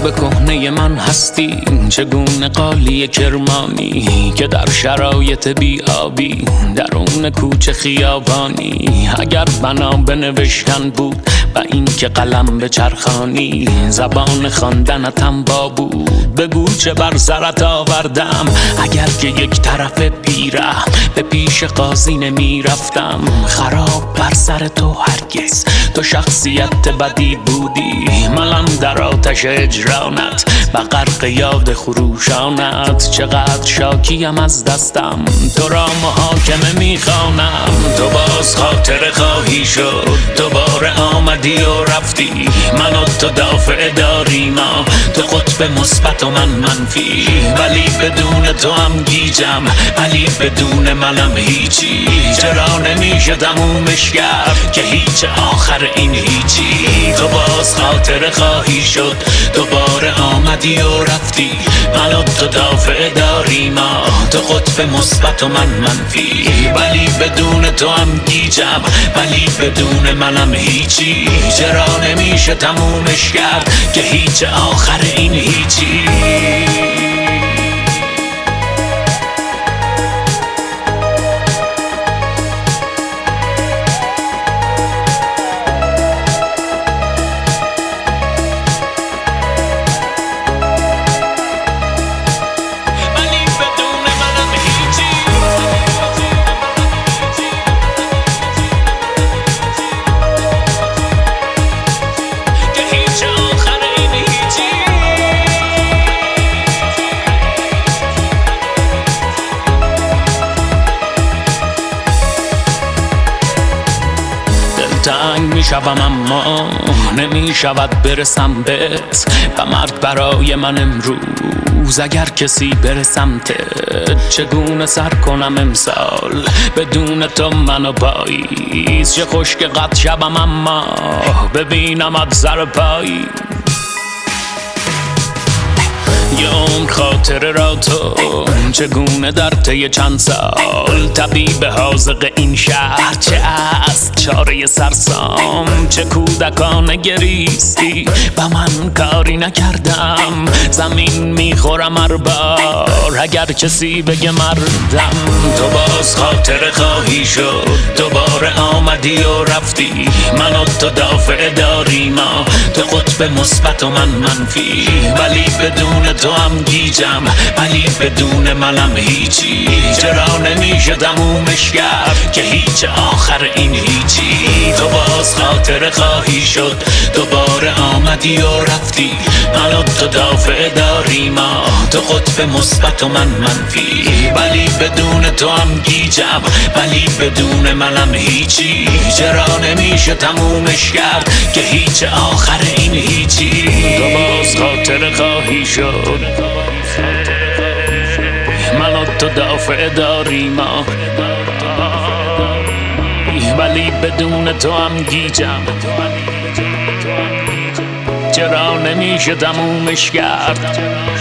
به کهنه من هستی، چگونه قالی کرمانی که در شرایط بیابی درون کوچه خیابانی. اگر بنا به نوشتن بود و این که قلم به چرخانی، زبان خواندنتم با بود بگو چه بر سرت آوردم. اگر که یک طرف پیره به پیش قاضی نمی رفتم، خراب بر سر تو هرگز تو شخصیت بدی بودی. من در آتش اجرانت و غرق یاد خروشانت، چقدر شاکیم از دستم تو را محاکمه میخوانم. تو باز خاطر خواهی شد، دوباره آمدی و رفتی. من و تو دافع داری ما، تو قطب مثبت و من منفی. ولی بدون تو هم گیجم، ولی بدون منم هیچی. چرا نمیشه تمومش کرد که هیچ آخر این هیچی. تو باز خاطر خواهی شد، دوباره آمدی و رفتی. من و تو دافع داری ما، تو قطب مثبت و من منفی. ولی بدون تو هم گیجم، ولی بدون منم هیچی. چرا نمیشه تمومش کرد که هیچ آخر این هیچی. تنگ می شوم اما نمی شود برسم بهت. و مرگ برای من امروز اگر کسی بره سمتت. چگونه سر کنم امسال بدون تو منو پاییز. چه خوش که قد شبم اما ببینمت سر پایی. یه عمر خاطره را تو چگونه در طی چند سال. طبیب حاذق این شهر چه است چاره سرسام. چه کودکانه گریستی و من کاری نکردم. زمین میخورم هر بار اگر کسی بگه مردم. تو باز خاطره خواهی شد، دوباره آمدی و رفتی. من و تو دافع داری ما، تو قطب مثبت و من منفی. ولی بدون تو هم گیجم، ولی بدون منم هیچی. چرا نمیشه تمومش کرد که هیچ آخر این هیچی. تو باز خاطره خواهی شد، دوباره آمدی و رفتی. من و تو دافع داری ما، تو قطب مثبت و من منفی. ولی بدون تو هم گیجم، ولی بدون منم هیچی. چرا نمیشه تمومش کرد که هیچ آخر این هیچی. تو باز خاطره خواهی شد، من و تو دافع داری ما. ولی بدون تو هم گیجم، چرا نمیشه تمومش کرد